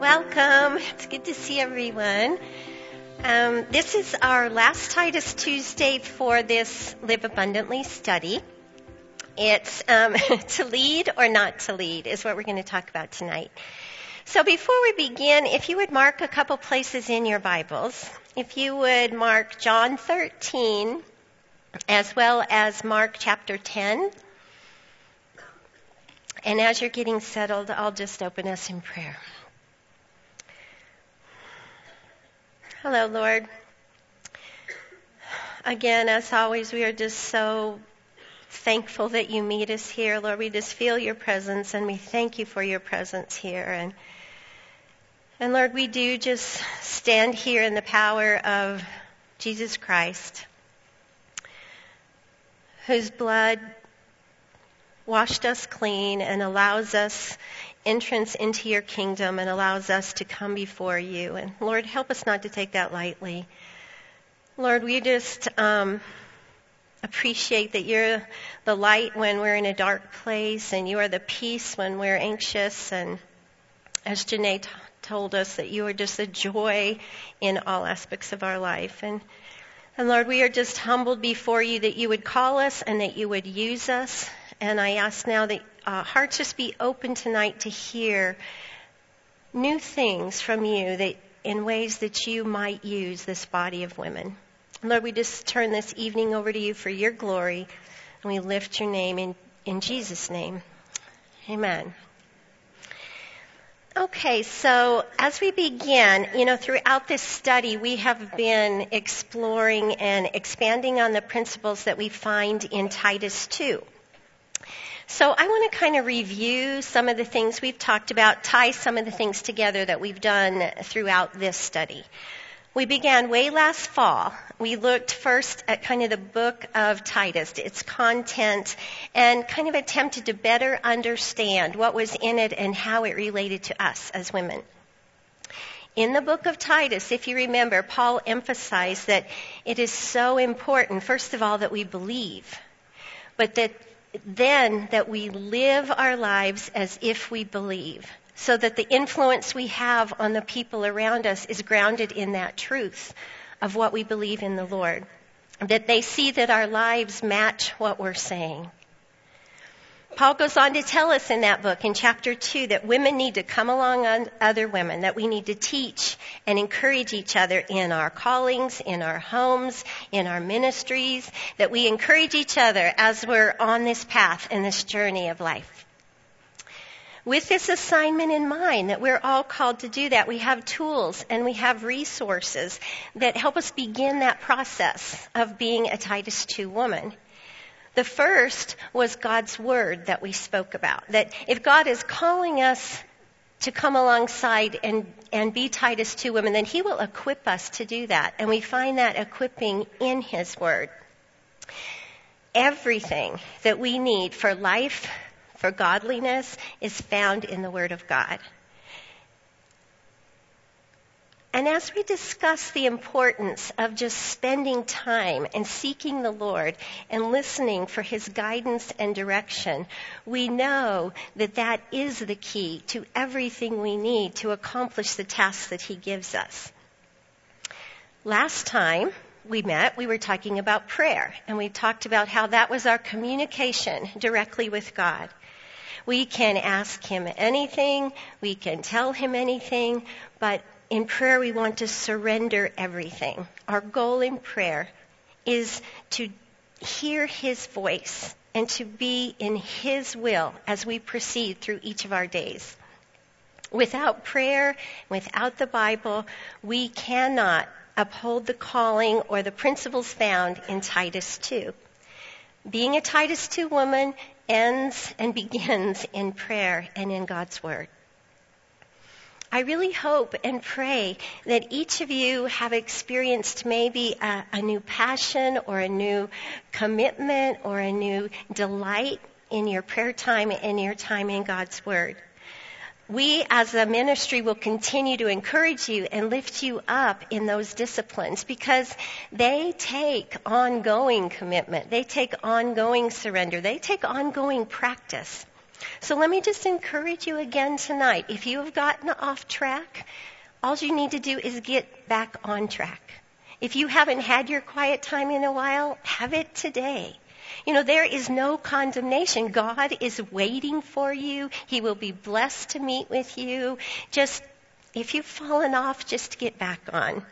Welcome. It's good to see everyone. This is our last Titus Tuesday for this Live Abundantly study. It's to lead or not to lead is what we're going to talk about tonight. So before we begin, if you would mark a couple places in your Bibles, if you would mark John 13 as well as Mark chapter 10. And as you're getting settled, I'll just open us in prayer. Hello, Lord. Again, as always, we are just so thankful that you meet us here. Lord, we just feel your presence, and we thank you for your presence here. And Lord, we do just stand here in the power of Jesus Christ, whose blood washed us clean and allows us entrance into your kingdom and allows us to come before you. And Lord, help us not to take that lightly. Lord, we just appreciate that you're the light when we're in a dark place, and you are the peace when we're anxious. And as Janae told us, that you are just a joy in all aspects of our life. And Lord, we are just humbled before you that you would call us and that you would use us. And I ask now that hearts just be open tonight to hear new things from you that in ways that you might use this body of women. Lord, we just turn this evening over to you for your glory, and we lift your name in Jesus' name. Amen. Okay, so as we begin, throughout this study, we have been exploring and expanding on the principles that we find in Titus 2. So I want to kind of review some of the things we've talked about, tie some of the things together that we've done throughout this study. We began way last fall. We looked first at kind of the book of Titus, its content, and kind of attempted to better understand what was in it and how it related to us as women. In the book of Titus, if you remember, Paul emphasized that it is so important, first of all, that we believe, but that we live our lives as if we believe, so that the influence we have on the people around us is grounded in that truth of what we believe in the Lord, that they see that our lives match what we're saying. Paul goes on to tell us in that book, in chapter 2, that women need to come along on other women, that we need to teach and encourage each other in our callings, in our homes, in our ministries, that we encourage each other as we're on this path and this journey of life. With this assignment in mind, that we're all called to do that, we have tools and we have resources that help us begin that process of being a Titus 2 woman. The first was God's word that we spoke about, that if God is calling us to come alongside and be Titus 2 women, then he will equip us to do that. And we find that equipping in his word. Everything that we need for life, for godliness, is found in the word of God. And as we discuss the importance of just spending time and seeking the Lord and listening for his guidance and direction, we know that that is the key to everything we need to accomplish the tasks that he gives us. Last time we met, we were talking about prayer, and we talked about how that was our communication directly with God. We can ask him anything, we can tell him anything, but in prayer, we want to surrender everything. Our goal in prayer is to hear his voice and to be in his will as we proceed through each of our days. Without prayer, without the Bible, we cannot uphold the calling or the principles found in Titus 2. Being a Titus 2 woman ends and begins in prayer and in God's word. I really hope and pray that each of you have experienced maybe a new passion or a new commitment or a new delight in your prayer time and your time in God's Word. We as a ministry will continue to encourage you and lift you up in those disciplines because they take ongoing commitment. They take ongoing surrender. They take ongoing practice. So let me just encourage you again tonight. If you have gotten off track, all you need to do is get back on track. If you haven't had your quiet time in a while, have it today. There is no condemnation. God is waiting for you. He will be blessed to meet with you. Just, if you've fallen off, just get back on.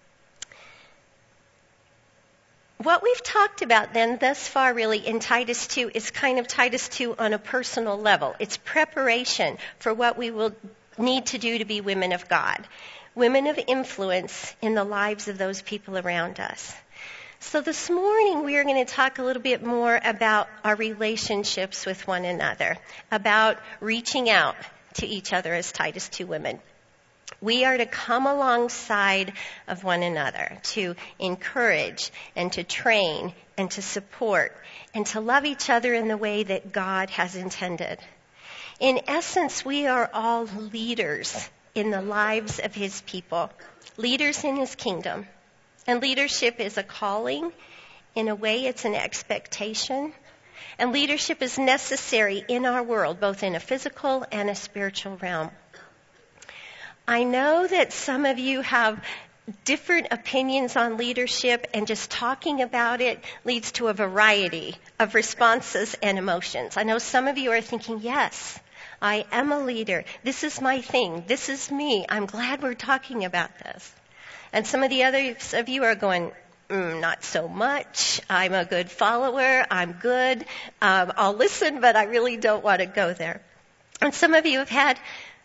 What we've talked about then thus far really in Titus 2 is kind of Titus 2 on a personal level. It's preparation for what we will need to do to be women of God, women of influence in the lives of those people around us. So this morning we are going to talk a little bit more about our relationships with one another, about reaching out to each other as Titus 2 women. We are to come alongside of one another, to encourage and to train and to support and to love each other in the way that God has intended. In essence, we are all leaders in the lives of His people, leaders in His kingdom. And leadership is a calling. In a way, it's an expectation. And leadership is necessary in our world, both in a physical and a spiritual realm. I know that some of you have different opinions on leadership, and just talking about it leads to a variety of responses and emotions. I know some of you are thinking, yes, I am a leader. This is my thing. This is me. I'm glad we're talking about this. And some of the others of you are going, not so much. I'm a good follower. I'm good. I'll listen, but I really don't want to go there. And some of you have had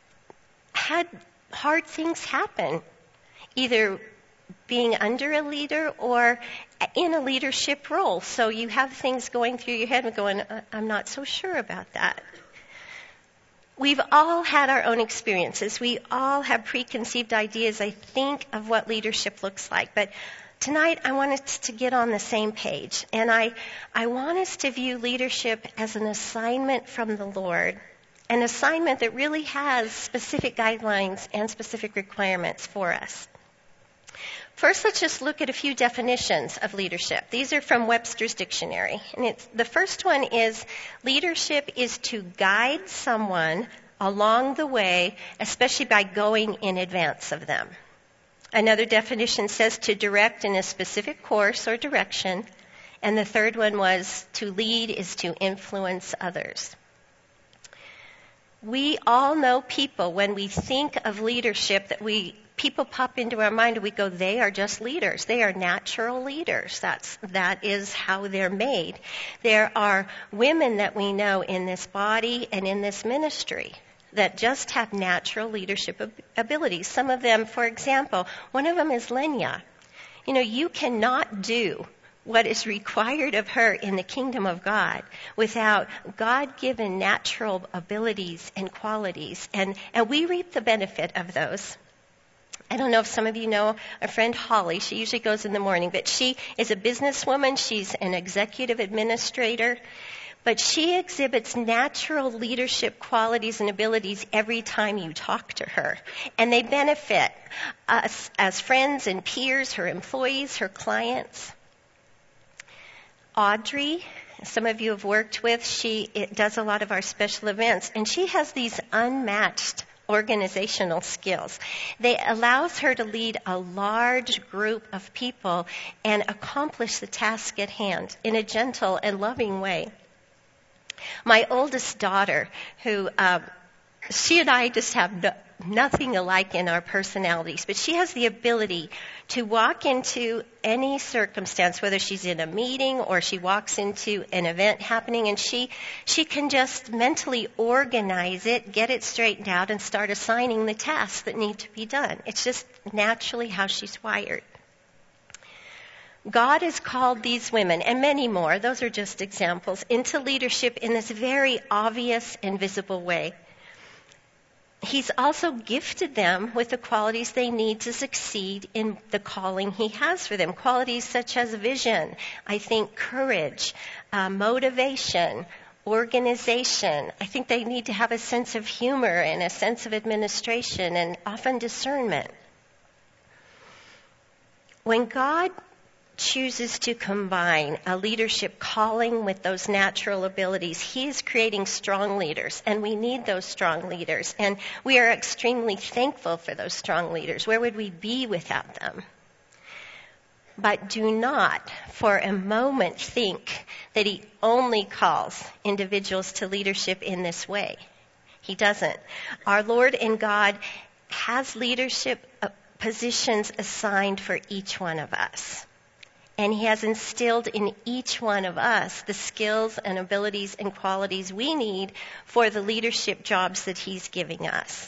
hard things happen, either being under a leader or in a leadership role. So you have things going through your head and going, I'm not so sure about that. We've all had our own experiences. We all have preconceived ideas, I think, of what leadership looks like. But tonight I want us to get on the same page. And I want us to view leadership as an assignment from the Lord. An assignment that really has specific guidelines and specific requirements for us. First, let's just look at a few definitions of leadership. These are from Webster's Dictionary. And the first one is, leadership is to guide someone along the way, especially by going in advance of them. Another definition says to direct in a specific course or direction. And the third one was to lead is to influence others. We all know people, when we think of leadership, people pop into our mind and we go, they are just leaders. They are natural leaders. That is how they're made. There are women that we know in this body and in this ministry that just have natural leadership abilities. Some of them, for example, one of them is Lenya. You cannot do what is required of her in the kingdom of God without God-given natural abilities and qualities. And we reap the benefit of those. I don't know if some of you know our friend Holly. She usually goes in the morning, but she is a businesswoman. She's an executive administrator. But she exhibits natural leadership qualities and abilities every time you talk to her. And they benefit us as friends and peers, her employees, her clients. Audrey, some of you have worked with, she does a lot of our special events, and she has these unmatched organizational skills. They allows her to lead a large group of people and accomplish the task at hand in a gentle and loving way. My oldest daughter, who she and I just have nothing alike in our personalities, but she has the ability to walk into any circumstance, whether she's in a meeting or she walks into an event happening, and she can just mentally organize it, get it straightened out, and start assigning the tasks that need to be done. It's just naturally how she's wired. God has called these women, and many more, those are just examples, into leadership in this very obvious and visible way. He's also gifted them with the qualities they need to succeed in the calling He has for them. Qualities such as vision, I think courage, motivation, organization. I think they need to have a sense of humor and a sense of administration and often discernment. When God chooses to combine a leadership calling with those natural abilities. He is creating strong leaders, and we need those strong leaders. And we are extremely thankful for those strong leaders. Where would we be without them? But do not for a moment think that he only calls individuals to leadership in this way. He doesn't. Our Lord and God has leadership positions assigned for each one of us. And he has instilled in each one of us the skills and abilities and qualities we need for the leadership jobs that he's giving us.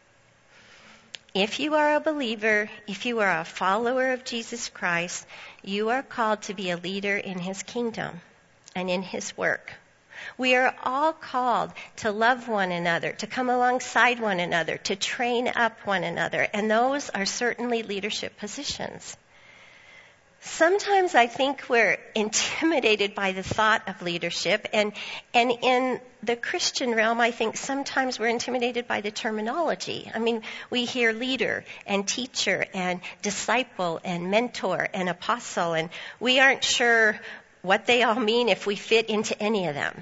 If you are a believer, if you are a follower of Jesus Christ, you are called to be a leader in his kingdom and in his work. We are all called to love one another, to come alongside one another, to train up one another, and those are certainly leadership positions. Sometimes I think we're intimidated by the thought of leadership, and in the Christian realm, I think sometimes we're intimidated by the terminology. I mean, we hear leader and teacher and disciple and mentor and apostle, and we aren't sure what they all mean if we fit into any of them.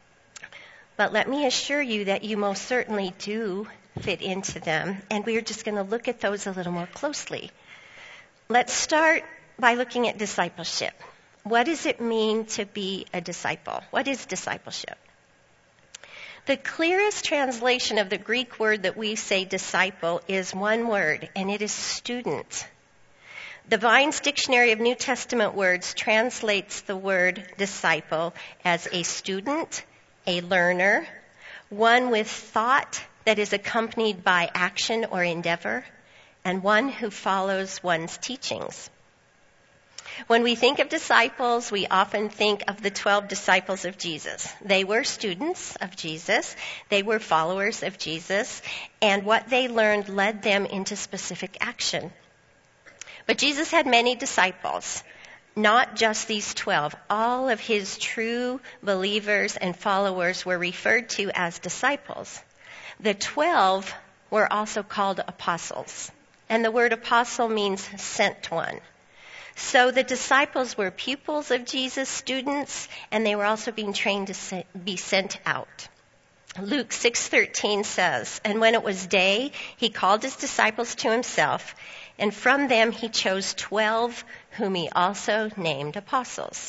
But let me assure you that you most certainly do fit into them, and we're just going to look at those a little more closely. Let's start by looking at discipleship. What does it mean to be a disciple? What is discipleship? The clearest translation of the Greek word that we say disciple is one word, and it is student. The Vine's Dictionary of New Testament Words translates the word disciple as a student, a learner, one with thought that is accompanied by action or endeavor, and one who follows one's teachings. When we think of disciples, we often think of the 12 disciples of Jesus. They were students of Jesus. They were followers of Jesus. And what they learned led them into specific action. But Jesus had many disciples, not just these 12. All of his true believers and followers were referred to as disciples. The 12 were also called apostles. And the word apostle means sent one. So the disciples were pupils of Jesus, students, and they were also being trained to be sent out. Luke 6:13 says, "And when it was day, he called his disciples to himself, and from them he chose 12, whom he also named apostles."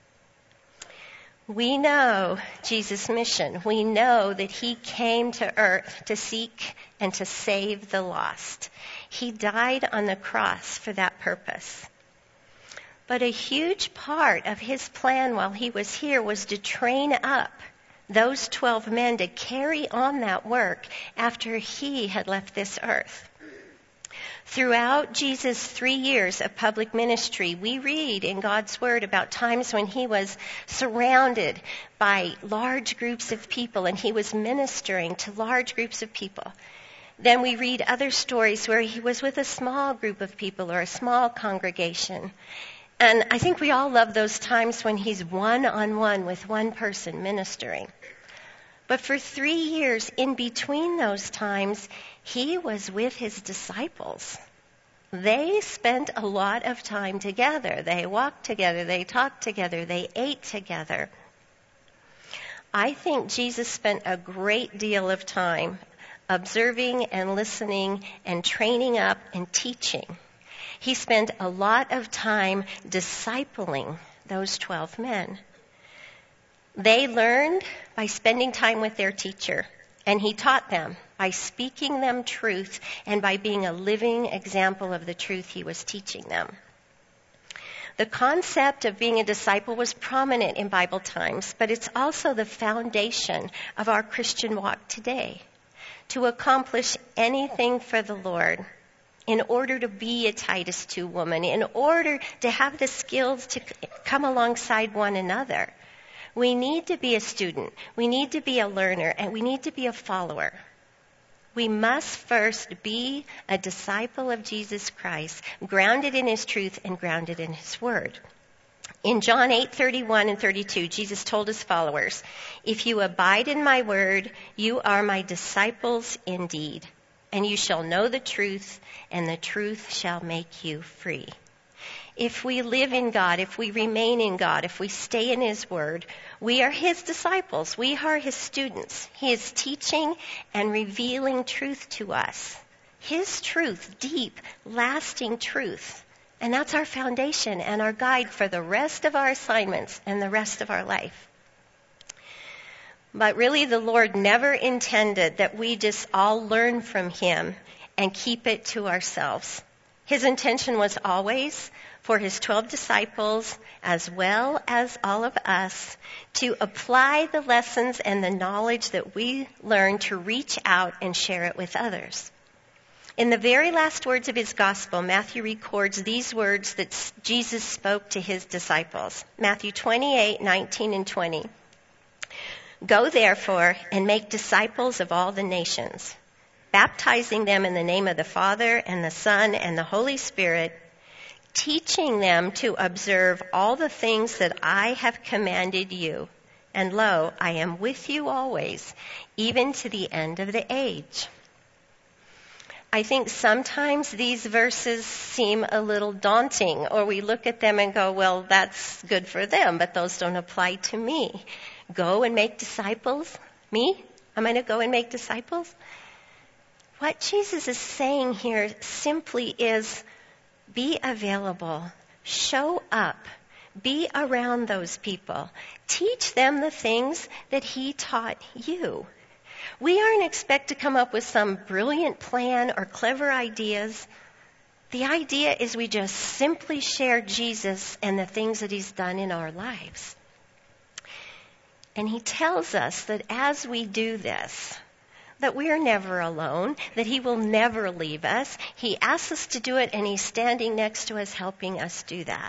We know Jesus' mission. We know that he came to earth to seek and to save the lost. He died on the cross for that purpose. But a huge part of his plan while he was here was to train up those 12 men to carry on that work after he had left this earth. Throughout Jesus' 3 years of public ministry, we read in God's Word about times when he was surrounded by large groups of people and he was ministering to large groups of people. Then we read other stories where he was with a small group of people or a small congregation. And I think we all love those times when he's one-on-one with one person ministering. But for 3 years in between those times, he was with his disciples. They spent a lot of time together. They walked together, they talked together, they ate together. I think Jesus spent a great deal of time observing and listening and training up and teaching. He spent a lot of time discipling those 12 men. They learned by spending time with their teacher, and he taught them by speaking them truth and by being a living example of the truth he was teaching them. The concept of being a disciple was prominent in Bible times, but it's also the foundation of our Christian walk today. To accomplish anything for the Lord, in order to be a Titus 2 woman, in order to have the skills to come alongside one another, we need to be a student, we need to be a learner, and we need to be a follower. We must first be a disciple of Jesus Christ, grounded in his truth and grounded in his word. In John 8:31 and 32, Jesus told his followers, "If you abide in my word, you are my disciples indeed. And you shall know the truth, and the truth shall make you free." If we live in God, if we remain in God, if we stay in His Word, we are His disciples. We are His students. He is teaching and revealing truth to us. His truth, deep, lasting truth. And that's our foundation and our guide for the rest of our assignments and the rest of our life. But really, the Lord never intended that we just all learn from Him and keep it to ourselves. His intention was always for His 12 disciples, as well as all of us, to apply the lessons and the knowledge that we learn to reach out and share it with others. In the very last words of His gospel, Matthew records these words that Jesus spoke to His disciples. Matthew 28:19 and 20. Go therefore and make disciples of all the nations, baptizing them in the name of the Father and the Son and the Holy Spirit, teaching them to observe all the things that I have commanded you. And lo, I am with you always, even to the end of the age. I think sometimes these verses seem a little daunting, or we look at them and go, well, that's good for them, but those don't apply to me. Go and make disciples? Me? I'm going to go and make disciples? What Jesus is saying here simply is be available, show up, be around those people, teach them the things that He taught you. We aren't expected to come up with some brilliant plan or clever ideas. The idea is we just simply share Jesus and the things that He's done in our lives. And He tells us that as we do this, that we are never alone, that He will never leave us. He asks us to do it, and He's standing next to us helping us do that.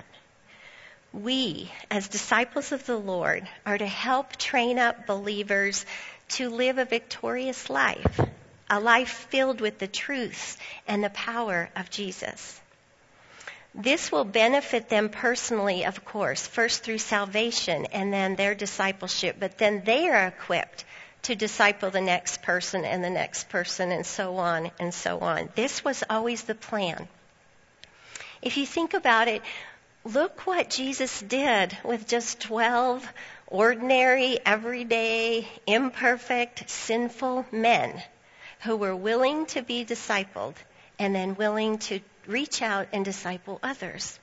We, as disciples of the Lord, are to help train up believers to live a victorious life, a life filled with the truth and the power of Jesus. This will benefit them personally, of course, first through salvation and then their discipleship, but then they are equipped to disciple the next person and the next person and so on and so on. This was always the plan. If you think about it, look what Jesus did with just 12 ordinary, everyday, imperfect, sinful men who were willing to be discipled and then willing to reach out and disciple others.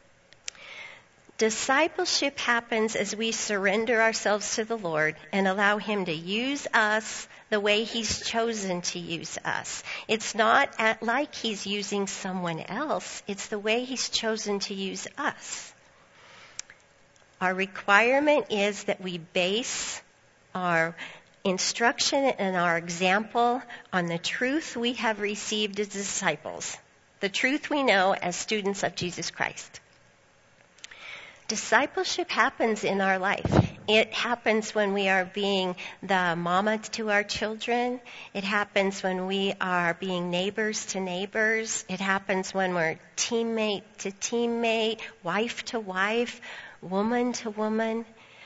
Discipleship happens as we surrender ourselves to the Lord and allow Him to use us the way He's chosen to use us. It's not like He's using someone else. It's the way He's chosen to use us. Our requirement is that we base our instruction and our example on the truth we have received as disciples, the truth we know as students of Jesus Christ. Discipleship happens in our life. It happens when we are being the mama to our children. It happens when we are being neighbors to neighbors. It happens when we're teammate to teammate, wife to wife, woman to woman.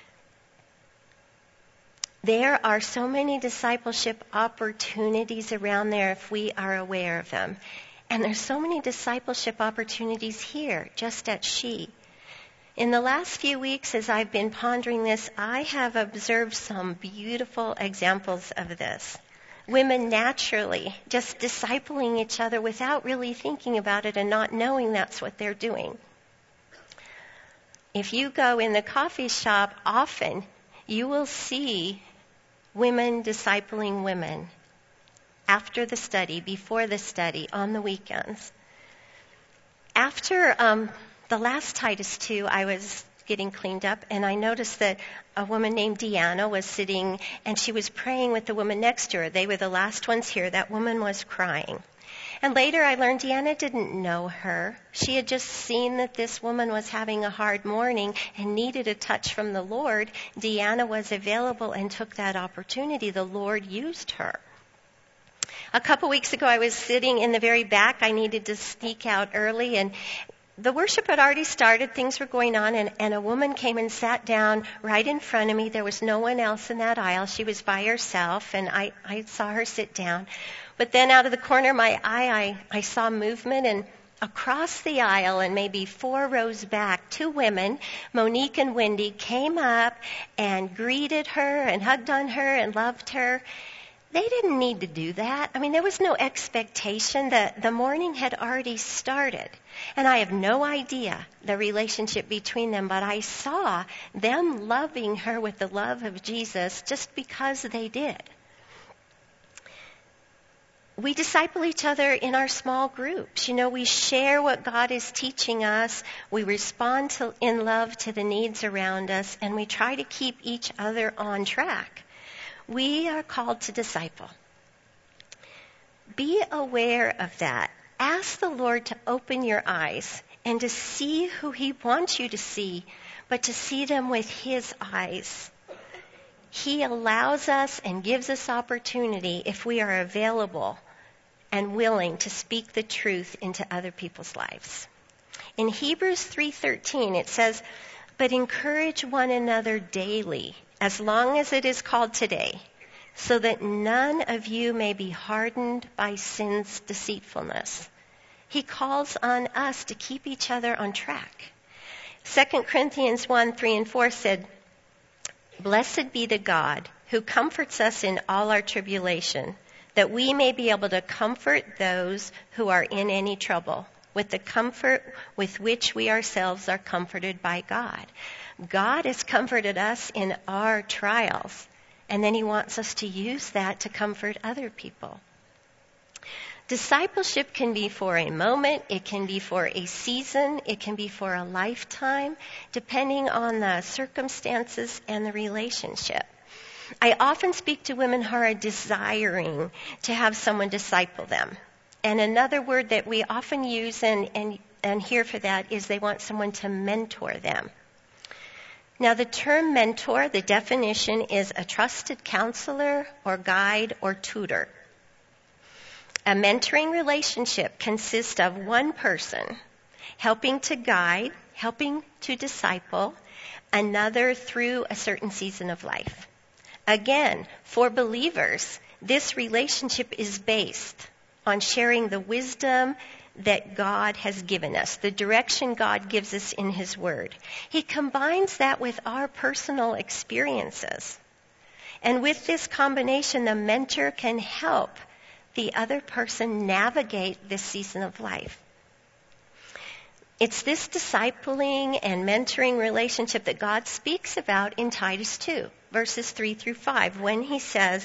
There are so many discipleship opportunities around there if we are aware of them. And there's so many discipleship opportunities here, just at She. In the last few weeks, as I've been pondering this, I have observed some beautiful examples of this. Women naturally just discipling each other without really thinking about it and not knowing that's what they're doing. If you go in the coffee shop often, you will see women discipling women after the study, before the study, on the weekends. After the last Titus 2, I was getting cleaned up, and I noticed that a woman named Deanna was sitting, and she was praying with the woman next to her. They were the last ones here. That woman was crying. And later I learned Deanna didn't know her. She had just seen that this woman was having a hard morning and needed a touch from the Lord. Deanna was available and took that opportunity. The Lord used her. A couple weeks ago, I was sitting in the very back. I needed to sneak out early, and the worship had already started. Things were going on, and a woman came and sat down right in front of me. There was no one else in that aisle. She was by herself, and I saw her sit down. But then out of the corner of my eye, I saw movement, and across the aisle and maybe 4 rows back, 2 women, Monique and Wendy, came up and greeted her and hugged on her and loved her. They didn't need to do that. I mean, there was no expectation that the morning had already started. And I have no idea the relationship between them, but I saw them loving her with the love of Jesus just because they did. We disciple each other in our small groups. We share what God is teaching us. We respond in love to the needs around us, and we try to keep each other on track. We are called to disciple. Be aware of that. Ask the Lord to open your eyes and to see who He wants you to see, but to see them with His eyes. He allows us and gives us opportunity if we are available and willing to speak the truth into other people's lives. In Hebrews 3:13 it says, "But encourage one another daily, as long as it is called today, so that none of you may be hardened by sin's deceitfulness." He calls on us to keep each other on track. 2 Corinthians 1:3-4 said, "Blessed be the God who comforts us in all our tribulation, that we may be able to comfort those who are in any trouble, with the comfort with which we ourselves are comforted by God." God has comforted us in our trials, and then He wants us to use that to comfort other people. Discipleship can be for a moment, it can be for a season, it can be for a lifetime, depending on the circumstances and the relationship. I often speak to women who are desiring to have someone disciple them. And another word that we often use and hear for that is they want someone to mentor them. Now, the term mentor, the definition is a trusted counselor or guide or tutor. A mentoring relationship consists of one person helping to guide, helping to disciple another through a certain season of life. Again, for believers, this relationship is based on sharing the wisdom that God has given us, the direction God gives us in His Word. He combines that with our personal experiences. And with this combination, the mentor can help the other person navigate this season of life. It's this discipling and mentoring relationship that God speaks about in Titus 2, verses 3-5, when He says,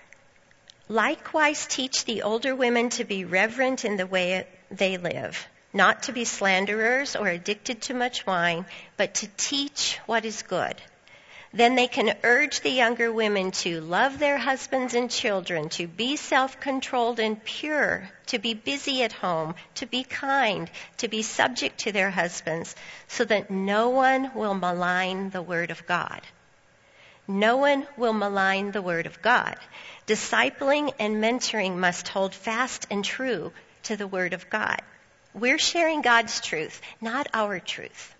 "Likewise teach the older women to be reverent in the way they live, not to be slanderers or addicted to much wine, but to teach what is good. Then they can urge the younger women to love their husbands and children, to be self-controlled and pure, to be busy at home, to be kind, to be subject to their husbands, so that no one will malign the word of God." No one will malign the word of God. Discipling and mentoring must hold fast and true to the word of God. We're sharing God's truth, not our truth.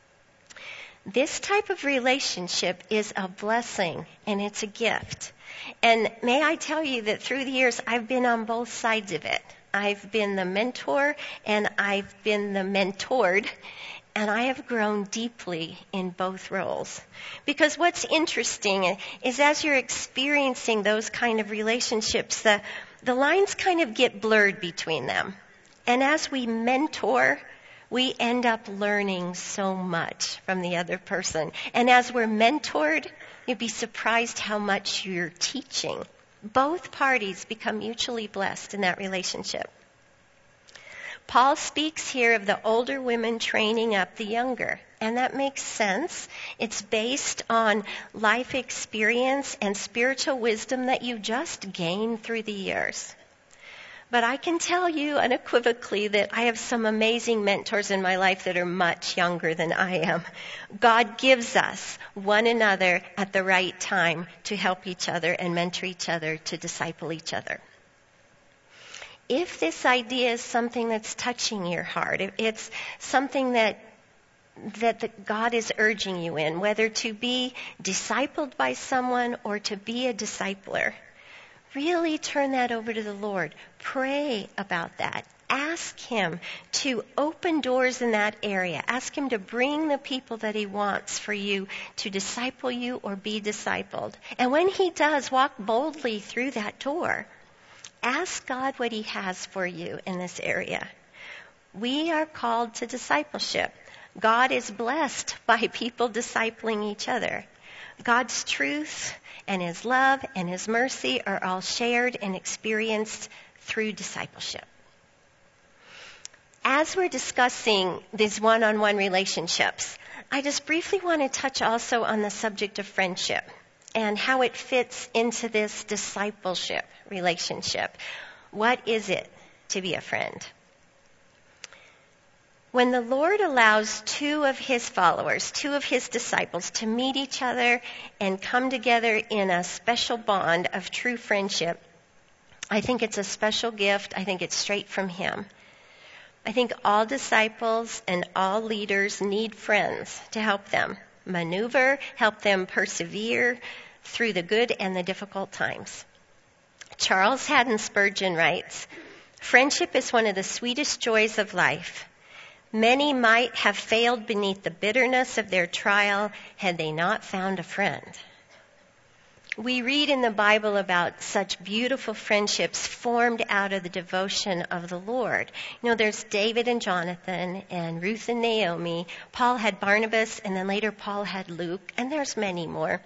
This type of relationship is a blessing and it's a gift. And may I tell you that through the years, I've been on both sides of it. I've been the mentor and I've been the mentored. And I have grown deeply in both roles. Because what's interesting is as you're experiencing those kind of relationships, the lines kind of get blurred between them. And as we mentor, we end up learning so much from the other person. And as we're mentored, you'd be surprised how much you're teaching. Both parties become mutually blessed in that relationship. Paul speaks here of the older women training up the younger, and that makes sense. It's based on life experience and spiritual wisdom that you just gained through the years. But I can tell you unequivocally that I have some amazing mentors in my life that are much younger than I am. God gives us one another at the right time to help each other and mentor each other, to disciple each other. If this idea is something that's touching your heart, if it's something that God is urging you in, whether to be discipled by someone or to be a discipler, really turn that over to the Lord. Pray about that. ask him to open doors in that area. Ask him to bring the people that he wants for you to disciple you or be discipled. And when he does, walk boldly through that door. Ask God what he has for you in this area. We are called to discipleship. God is blessed by people discipling each other. God's truth and his love and his mercy are all shared and experienced through discipleship. As we're discussing these one-on-one relationships, I just briefly want to touch also on the subject of friendship and how it fits into this discipleship relationship. What is it to be a friend? When the Lord allows two of his followers, two of his disciples, to meet each other and come together in a special bond of true friendship, I think it's a special gift. I think it's straight from him. I think all disciples and all leaders need friends to help them maneuver, help them persevere through the good and the difficult times. Charles Haddon Spurgeon writes, "Friendship is one of the sweetest joys of life. Many might have failed beneath the bitterness of their trial had they not found a friend." We read in the Bible about such beautiful friendships formed out of the devotion of the Lord. You know, there's David and Jonathan and Ruth and Naomi. Paul had Barnabas, and then later Paul had Luke, and there's many more.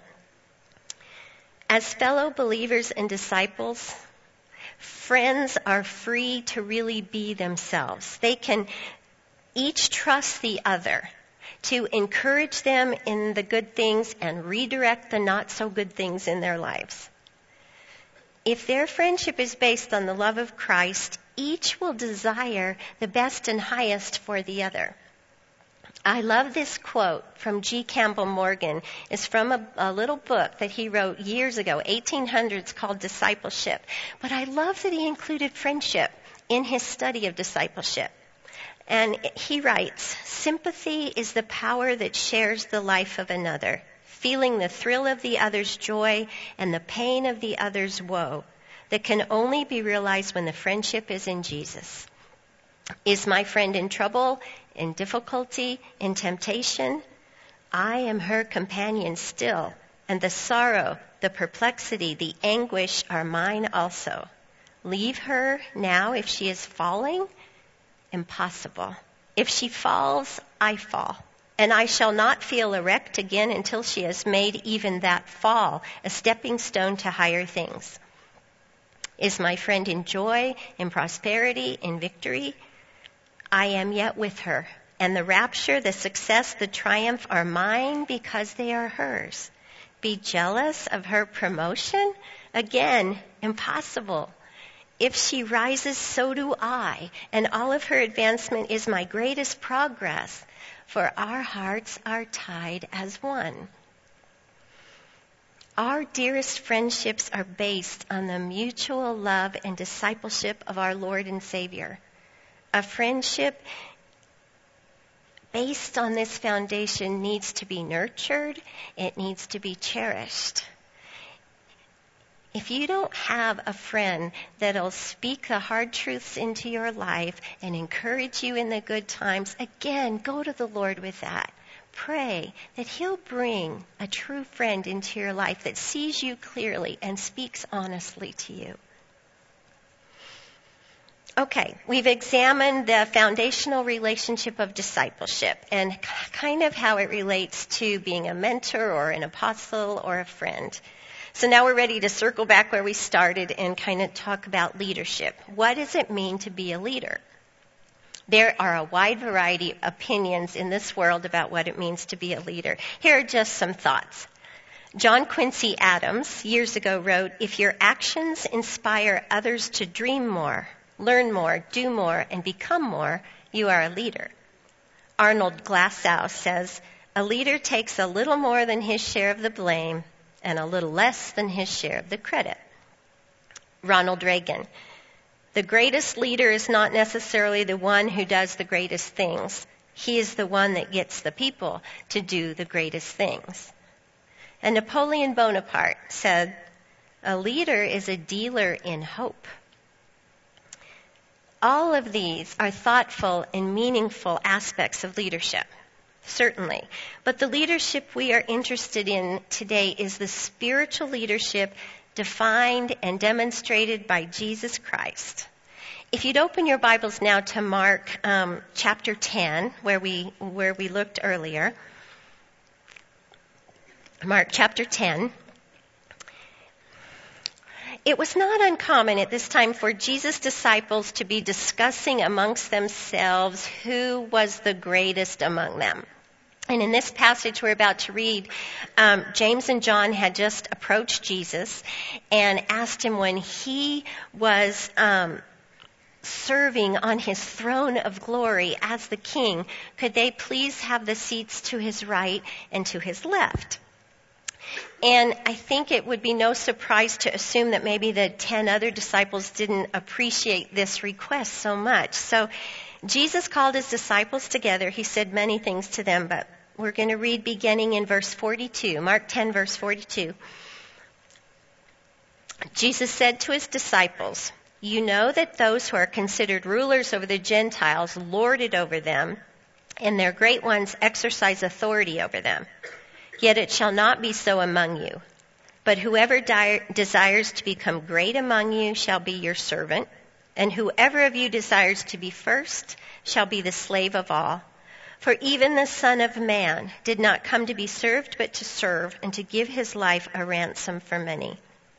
As fellow believers and disciples, friends are free to really be themselves. They can each trust the other to encourage them in the good things and redirect the not so good things in their lives. If their friendship is based on the love of Christ, each will desire the best and highest for the other. I love this quote from G. Campbell Morgan. It's from a little book that he wrote years ago, 1800s, called Discipleship. But I love that he included friendship in his study of discipleship. And he writes, "Sympathy is the power that shares the life of another, feeling the thrill of the other's joy and the pain of the other's woe, that can only be realized when the friendship is in Jesus. Is my friend in trouble, in difficulty, in temptation? I am her companion still, and the sorrow, the perplexity, the anguish are mine also. Leave her now if she is falling? Impossible. If she falls, I fall, and I shall not feel erect again until she has made even that fall a stepping stone to higher things. Is my friend in joy, in prosperity, in victory? I am yet with her, and the rapture, the success, the triumph are mine because they are hers. Be jealous of her promotion? Again, impossible. If she rises, so do I, and all of her advancement is my greatest progress, for our hearts are tied as one." Our dearest friendships are based on the mutual love and discipleship of our Lord and Savior. A friendship based on this foundation needs to be nurtured. It needs to be cherished. If you don't have a friend that'll speak the hard truths into your life and encourage you in the good times, again, go to the Lord with that. Pray that he'll bring a true friend into your life that sees you clearly and speaks honestly to you. Okay, we've examined the foundational relationship of discipleship and kind of how it relates to being a mentor or an apostle or a friend. So now we're ready to circle back where we started and kind of talk about leadership. What does it mean to be a leader? There are a wide variety of opinions in this world about what it means to be a leader. Here are just some thoughts. John Quincy Adams years ago wrote, "If your actions inspire others to dream more, learn more, do more, and become more, you are a leader." Arnold Glasow says, "A leader takes a little more than his share of the blame and a little less than his share of the credit." Ronald Reagan, "The greatest leader is not necessarily the one who does the greatest things. He is the one that gets the people to do the greatest things." And Napoleon Bonaparte said, "A leader is a dealer in hope." All of these are thoughtful and meaningful aspects of leadership, certainly. But the leadership we are interested in today is the spiritual leadership defined and demonstrated by Jesus Christ. If you'd open your Bibles now to Mark chapter 10, where we looked earlier. Mark chapter 10. It was not uncommon at this time for Jesus' disciples to be discussing amongst themselves who was the greatest among them. And in this passage we're about to read, James and John had just approached Jesus and asked him when he was serving on his throne of glory as the king, could they please have the seats to his right and to his left? And I think it would be no surprise to assume that maybe the 10 other disciples didn't appreciate this request so much. So Jesus called his disciples together. He said many things to them, but we're going to read beginning in verse 42, Mark 10, verse 42. Jesus said to his disciples, "You know that those who are considered rulers over the Gentiles lord it over them, and their great ones exercise authority over them. Yet it shall not be so among you. But whoever desires to become great among you shall be your servant, and whoever of you desires to be first shall be the slave of all. For even the Son of Man did not come to be served, but to serve, and to give his life a ransom for many."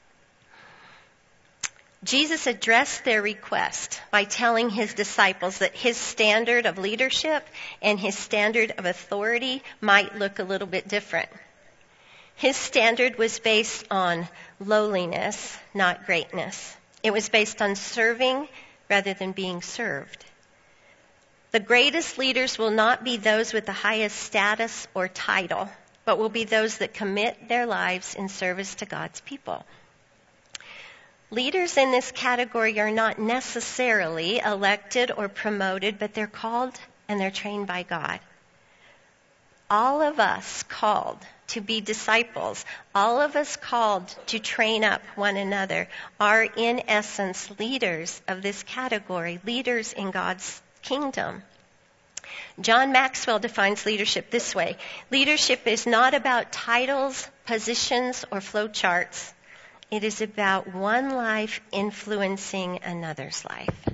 Jesus addressed their request by telling his disciples that his standard of leadership and his standard of authority might look a little bit different. His standard was based on lowliness, not greatness. It was based on serving rather than being served. The greatest leaders will not be those with the highest status or title, but will be those that commit their lives in service to God's people. Leaders in this category are not necessarily elected or promoted, but they're called and they're trained by God. All of us called to be disciples, all of us called to train up one another, are in essence leaders of this category, leaders in God's kingdom. John Maxwell defines leadership this way: leadership is not about titles, positions, or flowcharts. It is about one life influencing another's life.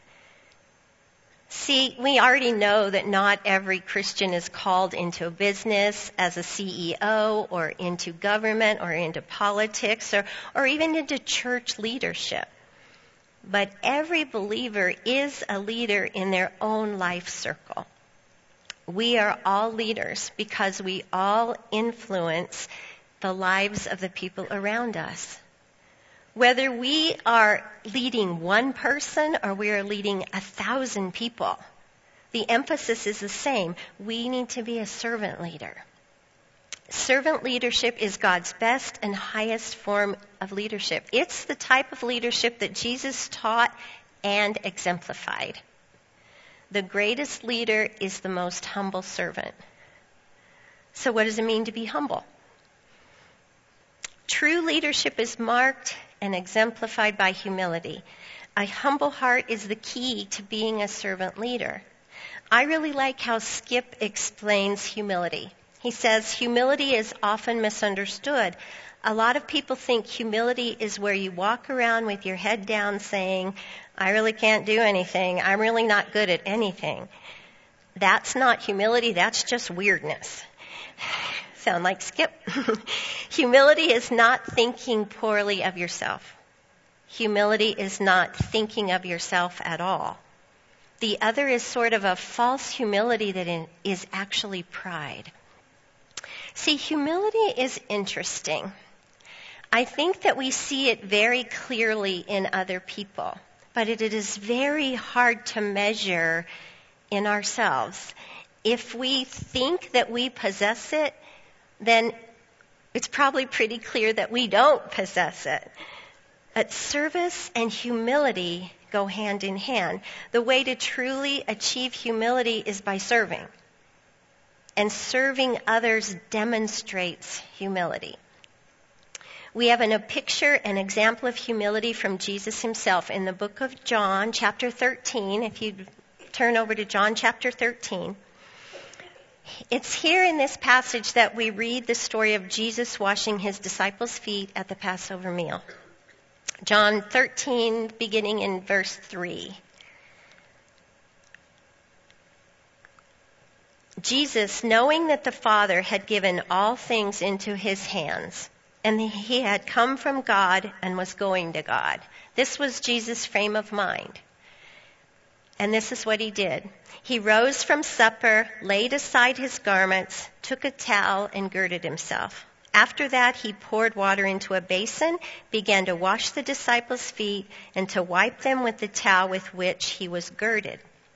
See, we already know that not every Christian is called into a business as a CEO or into government or into politics or even into church leadership. But every believer is a leader in their own life circle. We are all leaders because we all influence the lives of the people around us. Whether we are leading one person or we are leading 1,000 people, the emphasis is the same. We need to be a servant leader. Servant leadership is God's best and highest form of leadership. It's the type of leadership that Jesus taught and exemplified. The greatest leader is the most humble servant. So what does it mean to be humble? True leadership is marked and exemplified by humility. A humble heart is the key to being a servant leader. I really like how Skip explains humility. He says, humility is often misunderstood. A lot of people think humility is where you walk around with your head down saying, I really can't do anything. I'm really not good at anything. That's not humility. That's just weirdness. Sound like Skip? Humility is not thinking poorly of yourself. Humility is not thinking of yourself at all. The other is sort of a false humility that is actually pride. See, humility is interesting. I think that we see it very clearly in other people, but it is very hard to measure in ourselves. If we think that we possess it, then it's probably pretty clear that we don't possess it. But service and humility go hand in hand. The way to truly achieve humility is by serving. And serving others demonstrates humility. We have a picture, an example of humility from Jesus himself in the book of John, chapter 13. If you turn over to John chapter 13. It's here in this passage that we read the story of Jesus washing his disciples' feet at the Passover meal. John 13, beginning in verse 3. Jesus, knowing that the Father had given all things into his hands, and he had come from God and was going to God. This was Jesus' frame of mind. And this is what he did. He rose from supper, laid aside his garments, took a towel, and girded himself. After that, he poured water into a basin, began to wash the disciples' feet, and to wipe them with the towel with which he was girded.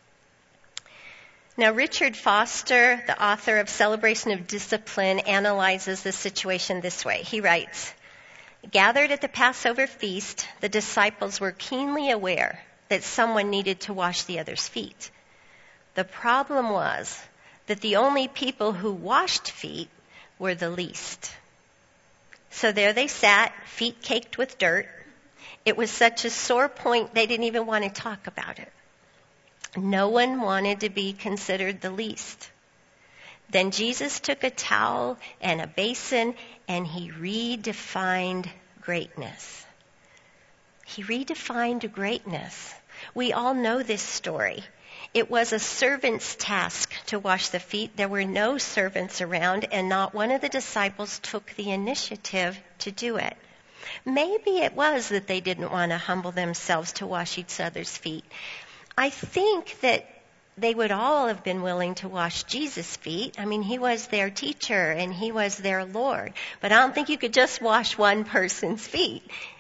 Now, Richard Foster, the author of Celebration of Discipline, analyzes the situation this way. He writes, "Gathered at the Passover feast, the disciples were keenly aware that someone needed to wash the other's feet. The problem was that the only people who washed feet were the least. So there they sat, feet caked with dirt. It was such a sore point they didn't even want to talk about it. No one wanted to be considered the least. Then Jesus took a towel and a basin, and he redefined greatness. He redefined greatness. We all know this story. It was a servant's task to wash the feet. There were no servants around, and not one of the disciples took the initiative to do it. Maybe it was that they didn't want to humble themselves to wash each other's feet. I think that they would all have been willing to wash Jesus' feet. I mean, he was their teacher and he was their Lord. But I don't think you could just wash one person's feet.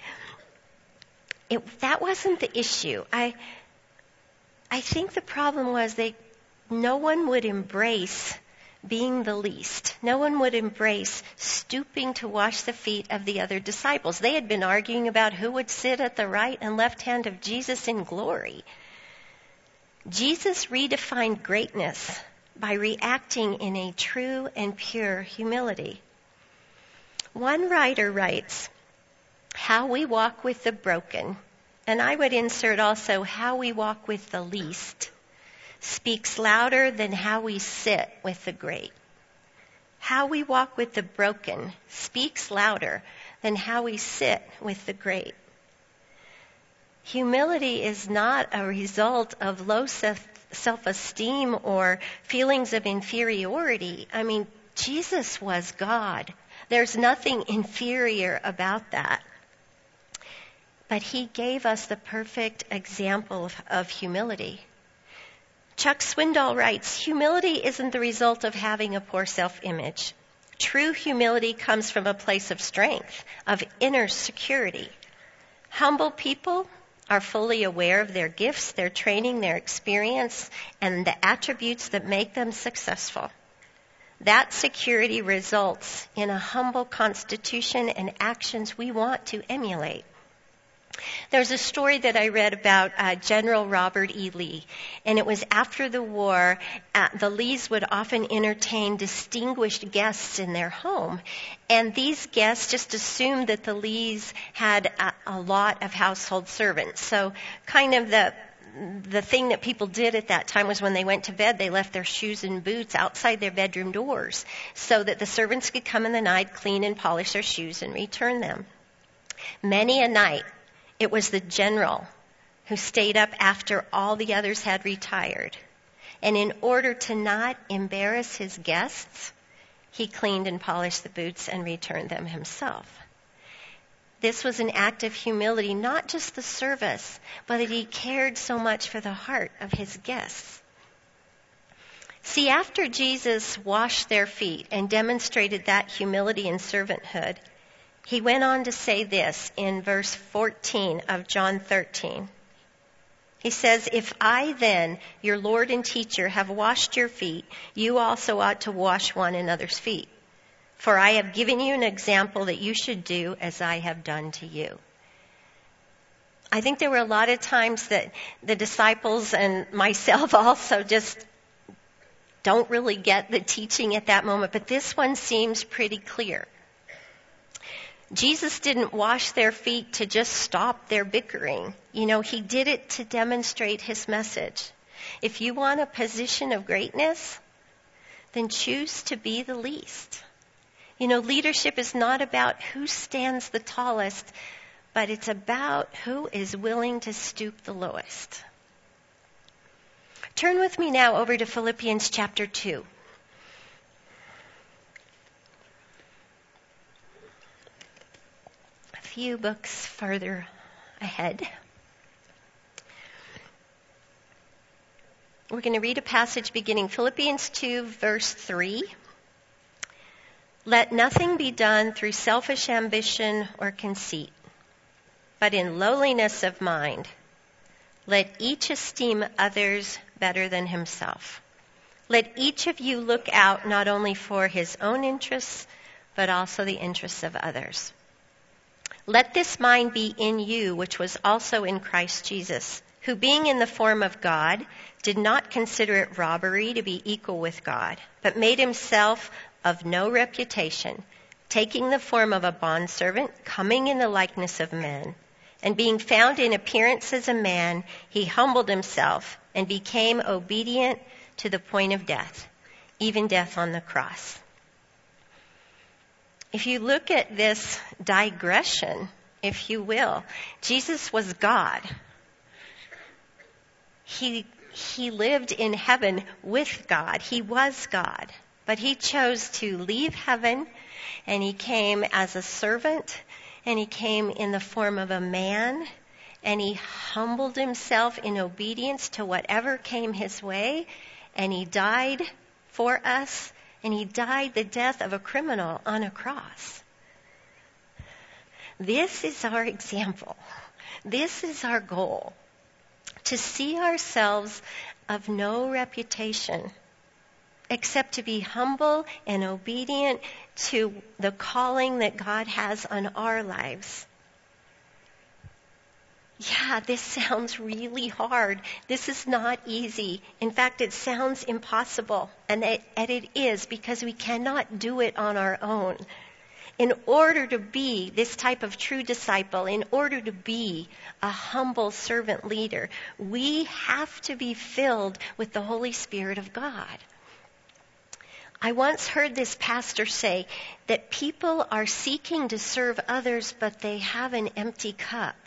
That wasn't the issue. I think the problem was no one would embrace being the least. No one would embrace stooping to wash the feet of the other disciples. They had been arguing about who would sit at the right and left hand of Jesus in glory. Jesus redefined greatness by reacting in a true and pure humility. One writer writes, "How we walk with the broken," and I would insert also how we walk with the least, speaks louder than how we sit with the great. How we walk with the broken speaks louder than how we sit with the great. Humility is not a result of low self-esteem or feelings of inferiority. I mean, Jesus was God. There's nothing inferior about that. But he gave us the perfect example of humility. Chuck Swindoll writes, "Humility isn't the result of having a poor self-image. True humility comes from a place of strength, of inner security. Humble people are fully aware of their gifts, their training, their experience, and the attributes that make them successful. That security results in a humble constitution and actions we want to emulate." There's a story that I read about General Robert E. Lee, and it was after the war. The Lees would often entertain distinguished guests in their home, and these guests just assumed that the Lees had a lot of household servants. So kind of the thing that people did at that time was when they went to bed, they left their shoes and boots outside their bedroom doors so that the servants could come in the night, clean and polish their shoes, and return them. Many a night, it was the general who stayed up after all the others had retired. And in order to not embarrass his guests, he cleaned and polished the boots and returned them himself. This was an act of humility, not just the service, but that he cared so much for the heart of his guests. See, after Jesus washed their feet and demonstrated that humility and servanthood, he went on to say this in verse 14 of John 13. He says, "If I then, your Lord and teacher, have washed your feet, you also ought to wash one another's feet. For I have given you an example that you should do as I have done to you." I think there were a lot of times that the disciples and myself also just don't really get the teaching at that moment, but this one seems pretty clear. Jesus didn't wash their feet to just stop their bickering. He did it to demonstrate his message. If you want a position of greatness, then choose to be the least. Leadership is not about who stands the tallest, but it's about who is willing to stoop the lowest. Turn with me now over to Philippians chapter 2. A few books further ahead. We're going to read a passage beginning Philippians 2, verse 3. Let nothing be done through selfish ambition or conceit, but in lowliness of mind, let each esteem others better than himself. Let each of you look out not only for his own interests, but also the interests of others. Let this mind be in you, which was also in Christ Jesus, who being in the form of God, did not consider it robbery to be equal with God, but made himself of no reputation, taking the form of a bondservant, coming in the likeness of men. And being found in appearance as a man, he humbled himself and became obedient to the point of death, even death on the cross. If you look at this digression, if you will, Jesus was God. He lived in heaven with God. He was God. But he chose to leave heaven, and he came as a servant, and he came in the form of a man, and he humbled himself in obedience to whatever came his way, and he died for us, and he died the death of a criminal on a cross. This is our example. This is our goal. To see ourselves of no reputation, except to be humble and obedient to the calling that God has on our lives. Yeah, this sounds really hard. This is not easy. In fact, it sounds impossible. And it is, because we cannot do it on our own. In order to be this type of true disciple, in order to be a humble servant leader, we have to be filled with the Holy Spirit of God. I once heard this pastor say that people are seeking to serve others, but they have an empty cup.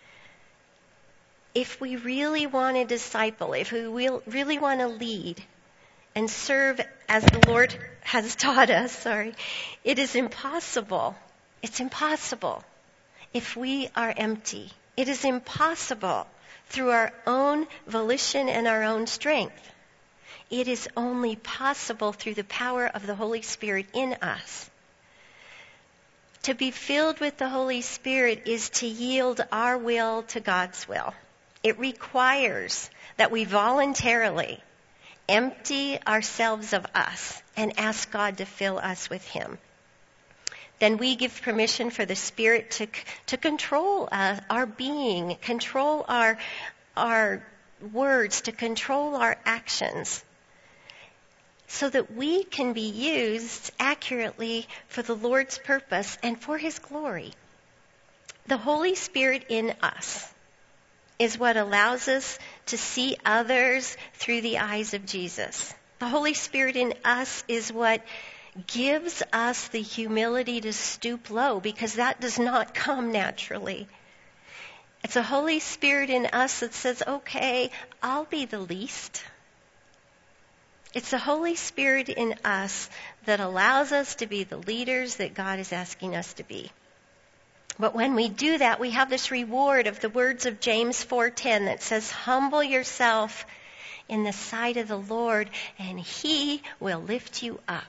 If we really want to disciple, if we really want to lead and serve as the Lord has taught us, it is impossible. It's impossible if we are empty. It is impossible through our own volition and our own strength. It is only possible through the power of the Holy Spirit in us. To be filled with the Holy Spirit is to yield our will to God's will. It requires that we voluntarily empty ourselves of us and ask God to fill us with Him. Then we give permission for the Spirit to control our being, control our words, to control our actions, so that we can be used accurately for the Lord's purpose and for His glory. The Holy Spirit in us is what allows us to see others through the eyes of Jesus. The Holy Spirit in us is what gives us the humility to stoop low, because that does not come naturally. It's the Holy Spirit in us that says, okay, I'll be the least. It's the Holy Spirit in us that allows us to be the leaders that God is asking us to be. But when we do that, we have this reward of the words of James 4:10 that says, humble yourself in the sight of the Lord, and He will lift you up.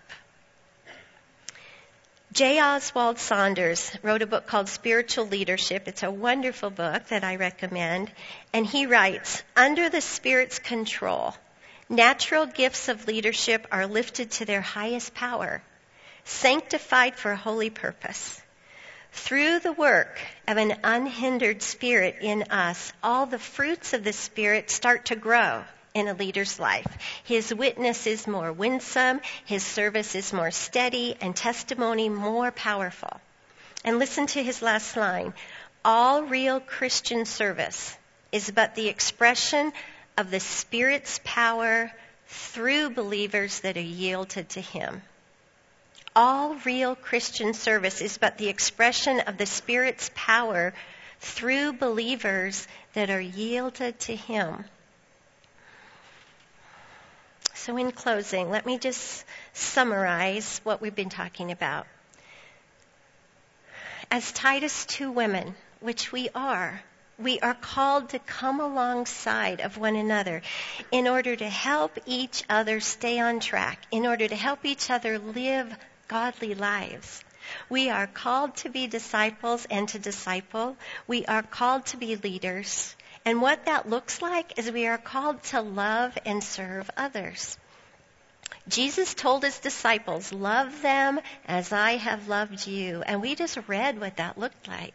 J. Oswald Sanders wrote a book called Spiritual Leadership. It's a wonderful book that I recommend. And he writes, under the Spirit's control, natural gifts of leadership are lifted to their highest power, sanctified for a holy purpose. Through the work of an unhindered Spirit in us, all the fruits of the Spirit start to grow in a leader's life. His witness is more winsome, his service is more steady, and testimony more powerful. And listen to his last line. All real Christian service is but the expression of the Spirit's power through believers that are yielded to him. All real Christian service is but the expression of the Spirit's power through believers that are yielded to him. So in closing, let me just summarize what we've been talking about. As Titus 2 women, which we are called to come alongside of one another in order to help each other stay on track, in order to help each other live godly lives. We are called to be disciples and to disciple. We are called to be leaders. And what that looks like is we are called to love and serve others. Jesus told his disciples, love them as I have loved you. And we just read what that looked like.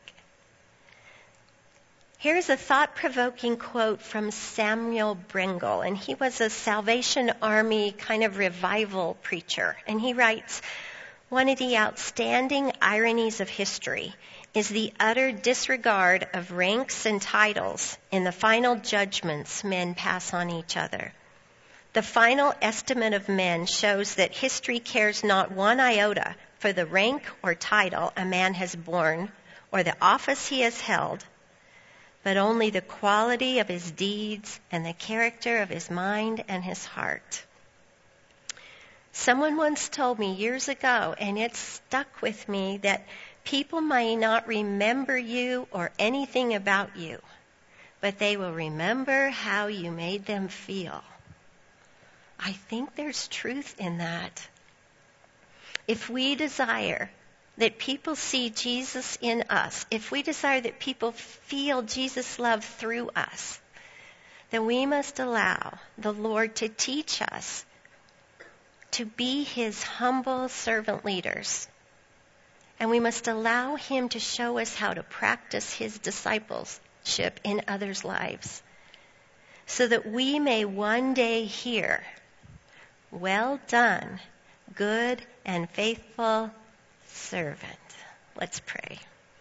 Here's a thought-provoking quote from Samuel Brengle, and he was a Salvation Army kind of revival preacher. And he writes, one of the outstanding ironies of history is the utter disregard of ranks and titles in the final judgments men pass on each other. The final estimate of men shows that history cares not one iota for the rank or title a man has borne or the office he has held, but only the quality of his deeds and the character of his mind and his heart. Someone once told me years ago, and it stuck with me, that people may not remember you or anything about you, but they will remember how you made them feel. I think there's truth in that. If we desire that people see Jesus in us, if we desire that people feel Jesus' love through us, then we must allow the Lord to teach us to be his humble servant leaders. And we must allow him to show us how to practice his discipleship in others' lives, so that we may one day hear, well done, good and faithful servant. Let's pray.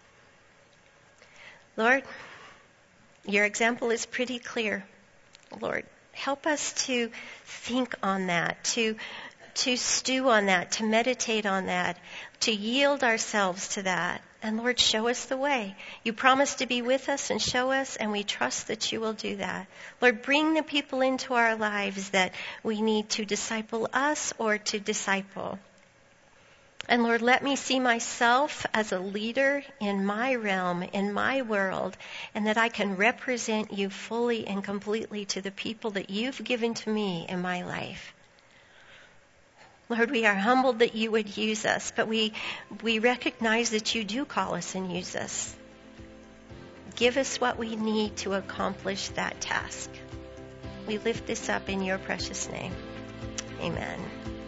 Lord, your example is pretty clear. Lord, help us to think on that, to stew on that, to meditate on that, to yield ourselves to that. And Lord, show us the way. You promise to be with us and show us, and we trust that you will do that. Lord, bring the people into our lives that we need to disciple us or to disciple. And Lord, let me see myself as a leader in my realm, in my world, and that I can represent you fully and completely to the people that you've given to me in my life. Lord, we are humbled that you would use us, but we recognize that you do call us and use us. Give us what we need to accomplish that task. We lift this up in your precious name. Amen.